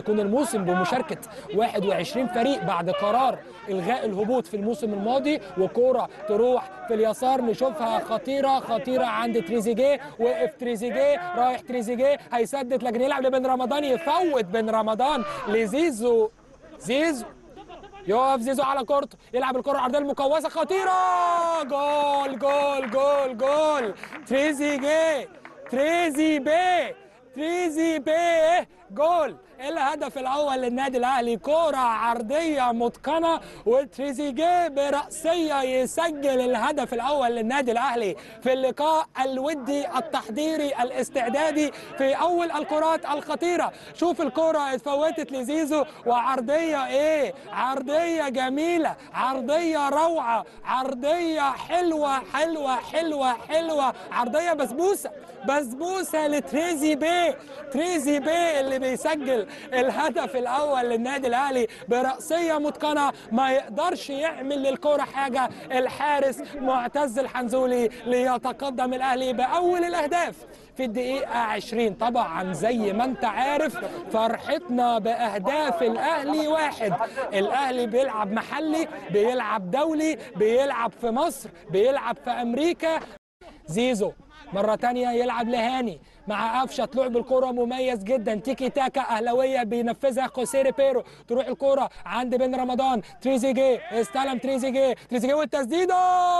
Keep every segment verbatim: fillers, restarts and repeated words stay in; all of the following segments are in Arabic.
يكون الموسم بمشاركة واحد وعشرين فريق بعد قرار إلغاء الهبوط في الموسم الماضي. وكورة تروح في اليسار نشوفها خطيرة خطيرة عند تريزيجيه. وقف تريزيجيه، رايح تريزيجيه هيسدد لكن يلعب لبن رمضان، يفوت بن رمضان لزيزو. زيزو يقف زيزو على كورته، يلعب الكرة العرضية المقوسة خطيرة، جول جول جول جول تريزيجيه تريزي بيه تريزي بيه جول. الهدف الاول للنادي الاهلي، كرة عرضية متقنة وتريزيجيه برأسية يسجل الهدف الاول للنادي الاهلي في اللقاء الودي التحضيري الاستعدادي في اول الكرات الخطيرة. شوف الكرة اتفوتت لزيزو وعرضية ايه، عرضية جميلة، عرضية روعة، عرضية حلوة حلوة حلوة حلوة، عرضية بسبوسة بسبوسة لتريزي بيه. تريزي بيه اللي بيسجل الهدف الاول للنادي الاهلي برأسية متقنة، ما يقدرش يعمل للكرة حاجة الحارس معتز الحنزولي، ليتقدم الاهلي باول الاهداف في الدقيقة عشرين. طبعا زي ما انت عارف فرحتنا باهداف الاهلي واحد، الاهلي بيلعب محلي، بيلعب دولي، بيلعب في مصر، بيلعب في امريكا. زيزو مرة تانية يلعب لهاني مع قفشه، طلوع بالكرة مميز جدا، تيكي تاكا اهلاويه بينفذها خوسيه ريبيرو، تروح الكرة عند بن رمضان، تريزيجيه استلم تريزيجيه تريزيجيه والتسديده،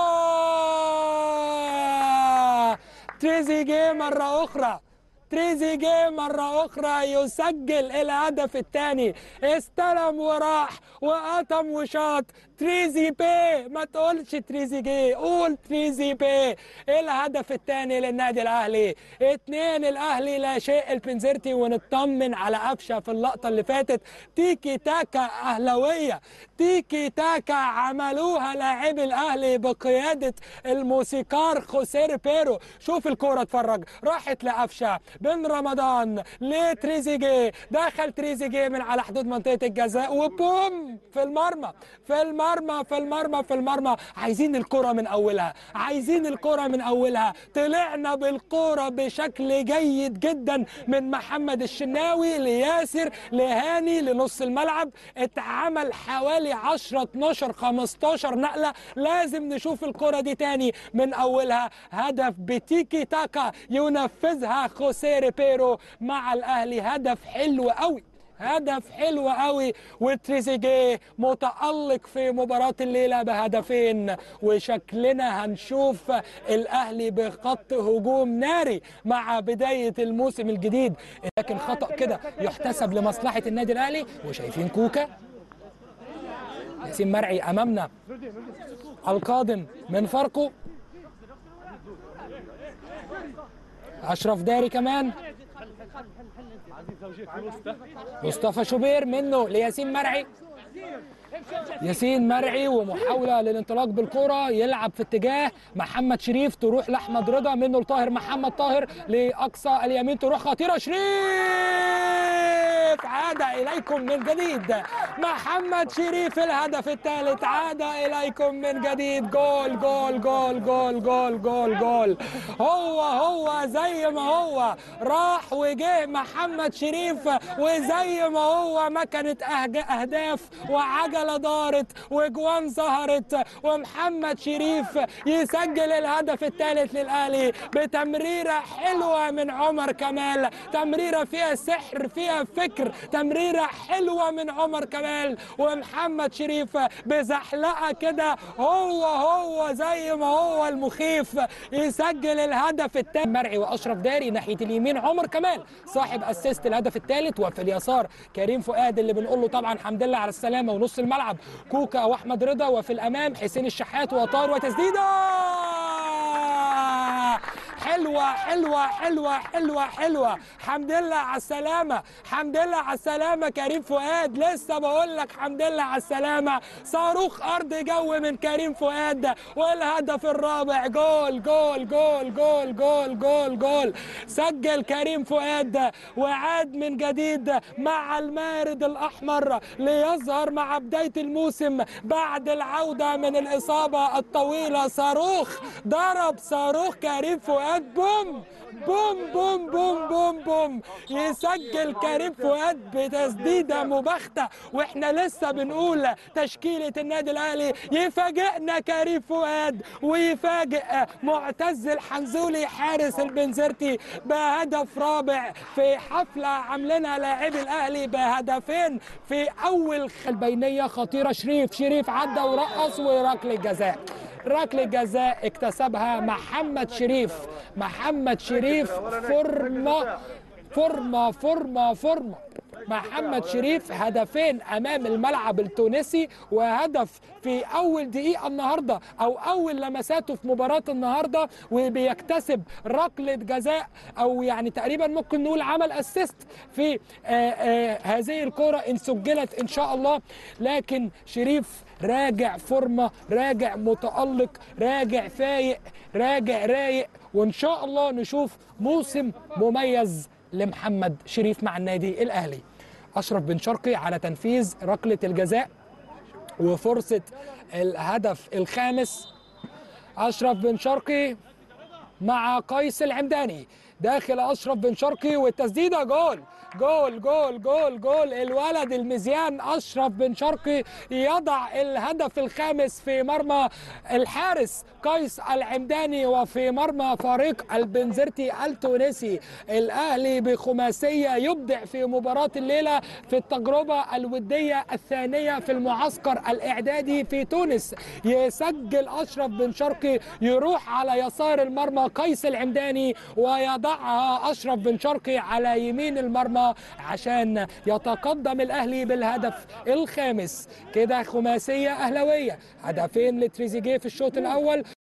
تريزيجيه مرة أخرى تريزيجيه مرة أخرى يسجل الهدف الثاني، استلم وراح وقطم وشاط. تريزي بيه، ما تقولش تريزيجيه، قول تريزي بيه. الهدف الثاني للنادي الأهلي، اتنين الأهلي لا شيء البنزرتي. ونطمن على قفشه في اللقطة اللي فاتت، تيكي تاكا أهلاوية، تيكي تاكا عملوها لاعبي الأهلي بقيادة الموسيقار خوسيه ريبيرو. شوف الكرة اتفرج، راحت لقفشه، بن رمضان لتريزيجيه، دخل تريزيجيه من على حدود منطقة الجزاء وبوم في المرمى في المرمى في المرمى في المرمى. عايزين الكرة من أولها، عايزين الكرة من أولها. طلعنا بالكرة بشكل جيد جدا من محمد الشناوي لياسر لهاني لنص الملعب، اتعمل حوالي عشرة اتناشر خمستاشر نقلة. لازم نشوف الكرة دي تاني من أولها. هدف بتيكي تاكا ينفذها خوسيه ريبيرو مع الأهلي، هدف حلو قوي، هدف حلو قوي. وتريزيجيه متألق في مباراة الليلة بهدفين، وشكلنا هنشوف الأهلي بخط هجوم ناري مع بداية الموسم الجديد. لكن خطأ كده يحتسب لمصلحة النادي الأهلي. وشايفين كوكا، ياسين مرعي أمامنا القادم من فاركو، أشرف داري كمان، مصطفى شوبير منه لياسين مرعي. ياسين مرعي ومحاولة للانطلاق بالكرة، يلعب في اتجاه محمد شريف، تروح لأحمد رضا، منه لطاهر محمد طاهر لأقصى اليمين، تروح خطيرة، شريف عاد إليكم من جديد. محمد شريف الهدف الثالث، عاد إليكم من جديد. جول جول جول جول جول جول جول. هو هو زي ما هو راح وجه محمد شريف، وزي ما هو ما كانت أهداف وعجلة دارت وجوان ظهرت، ومحمد شريف يسجل الهدف الثالث للأهلي بتمريرة حلوة من عمر كمال، تمريرة فيها سحر فيها فكر، تمريرة حلوة من عمر كمال. ومحمد شريف بزحلقة كده هو هو زي ما هو المخيف يسجل الهدف الثالث. مرعي وأشرف داري ناحية اليمين، عمر كمال صاحب اسيست الهدف الثالث، وفي اليسار كريم فؤاد اللي بنقول له طبعا الحمد لله على السلامة، ونص الملعب كوكا واحمد رضا، وفي الامام حسين الشحات وطار وتسديده حلوة حلوة حلوة حلوة حلوة. حمد لله على السلامة، حمد لله على السلامة كريم فؤاد، لسه بقول لك حمد لله على السلامة. صاروخ أرض جو من كريم فؤاد، والهدف الرابع جول جول جول جول جول جول جول. سجل كريم فؤاد وعاد من جديد مع المارد الأحمر ليظهر مع بداية الموسم بعد العودة من الإصابة الطويلة. صاروخ ضرب صاروخ كريم فؤاد فؤاد بوم بوم بوم بوم بوم بوم، يسجل كريم فؤاد بتسديده مباغته، واحنا لسه بنقول تشكيله النادي الاهلي. يفاجئنا كريم فؤاد ويفاجئ معتز الحنزولي حارس البنزرتي بهدف رابع في حفله عاملينها لاعبي الاهلي بهدفين في اول البينيه خطيره. شريف شريف عدى ورقص وركله جزاء، ركله جزاء اكتسبها محمد شريف. محمد شريف فورمه فورمه فورمه فورمه محمد شريف هدفين امام الملعب التونسي، وهدف في اول دقيقه النهارده او اول لمساته في مباراه النهارده، وبيكتسب ركله جزاء، او يعني تقريبا ممكن نقول عمل اسيست في آآ آآ هذه الكره ان سجلت ان شاء الله. لكن شريف راجع فورمه، راجع متالق، راجع فايق، راجع رايق، وان شاء الله نشوف موسم مميز لمحمد شريف مع النادي الاهلي. اشرف بن شرقي على تنفيذ ركله الجزاء وفرصه الهدف الخامس. اشرف بن شرقي مع قيس العمداني، داخل اشرف بن شرقي والتسديده جول جول جول جول جول. الولد المزيان اشرف بن شرقي يضع الهدف الخامس في مرمى الحارس قيس العمداني وفي مرمى فريق البنزرتي التونسي. الاهلي بخماسيه يبدع في مباراه الليله في التجربه الوديه الثانيه في المعسكر الاعدادي في تونس. يسجل اشرف بن شرقي، يروح على يسار المرمى قيس العمداني ويضعها اشرف بن شرقي على يمين المرمى عشان يتقدم الاهلي بالهدف الخامس. كده خماسيه اهلاويه، هدفين لتريزيجيه في الشوط الاول